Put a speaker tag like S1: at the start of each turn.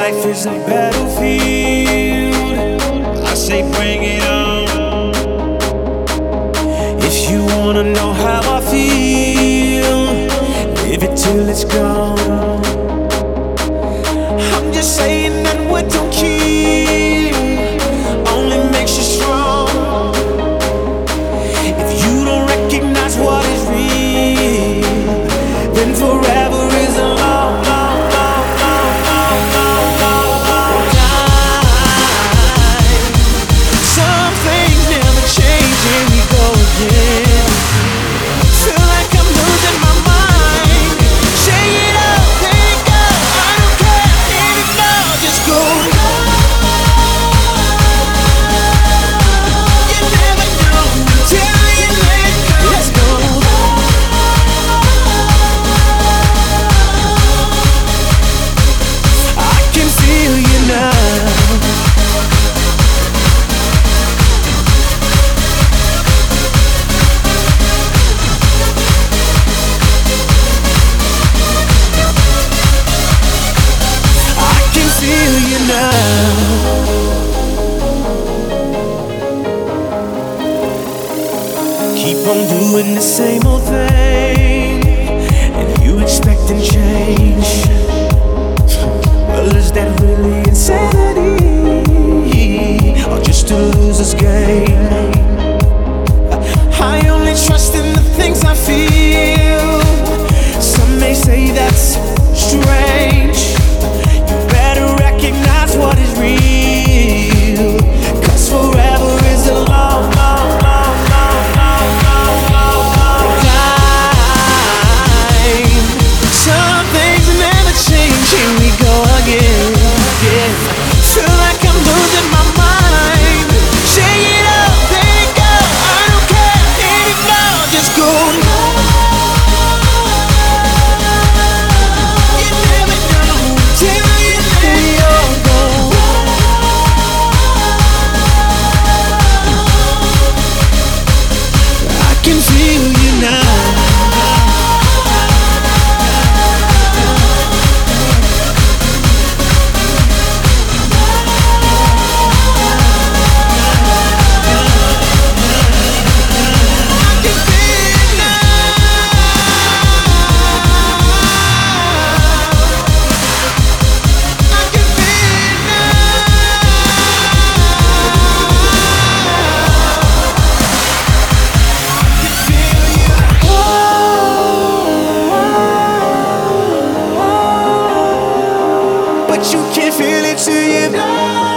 S1: life is a battlefield, I say bring it on. If you wanna know how I feel, live it till it's gone. I'm just saying that what don't kill only makes you strong. If you don't recognize what is real, then forever is a long, long, long, long, long, long, long, long time. Some things never change, here we go again. Feel like I'm losing my mind. Say it out, let it go. I don't care anymore, just go. You never know until you let go. Let's go. I can feel you now. Feel you now. Keep on doing the same old thing, and you expecting change. Well, is that really insanity, or just a loser's game? I only trust in the things I feel. Some may say that's strange. Recognize what is real, 'cause forever is a long, long, long, long, long, long, long, long time. Some things never change, here we go again, yeah. Feel like I'm losing my mind. Say it out, let it go. I don't care anymore, just go. You never know till you let go. I can feel you now. But you can feel it till you know.